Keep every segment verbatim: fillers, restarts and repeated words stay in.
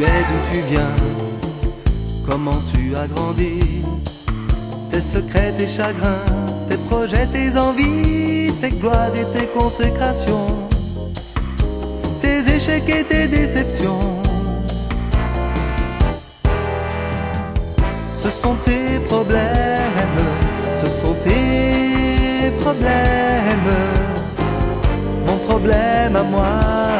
es, d'où tu viens, comment tu as grandi, tes secrets, tes chagrins, tes projets, tes envies, tes gloires et tes consécrations, tes échecs et tes déceptions. Ce sont tes problèmes, ce sont tes problèmes. Mon problème à moi,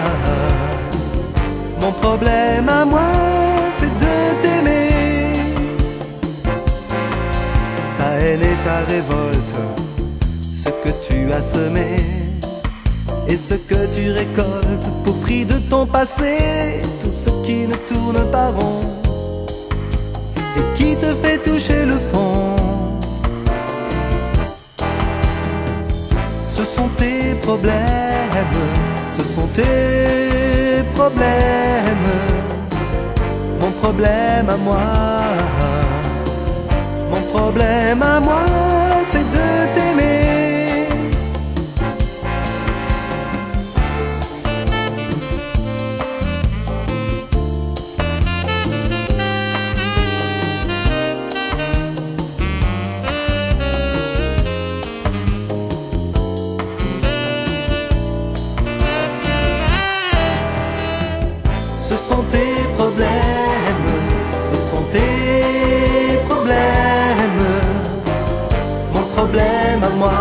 mon problème à moi, c'est de t'aimer. Ta haine et ta révolte, ce que tu as semé, et ce que tu récoltes pour prix de ton passé, tout ce qui ne tourne pas rond et qui te fait toucher le fond. Ce sont tes problèmes, ce sont tes problèmes. Mon problème à moi, mon problème à moi, c'est de t'aimer. Ce sont tes problèmes, ce sont tes problèmes. Mon problème à moi,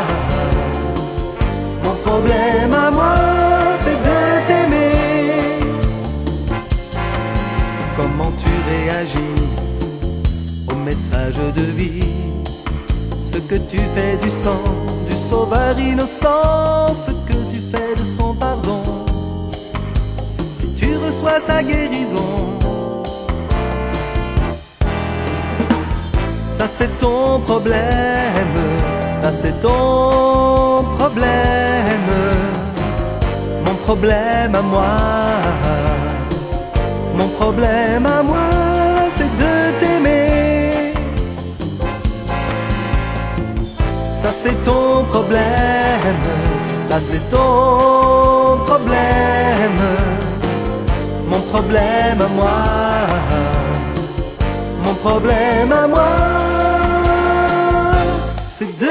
mon problème à moi, c'est de t'aimer. Comment tu réagis au message de vie, ce que tu fais du sang du sauveur innocent, ce que tu fais de son pardon, tu reçois sa guérison. Ça c'est ton problème, ça c'est ton problème. Mon problème à moi, mon problème à moi, c'est de t'aimer. Ça c'est ton problème, ça c'est ton problème. Mon problème à moi, mon problème à moi, c'est de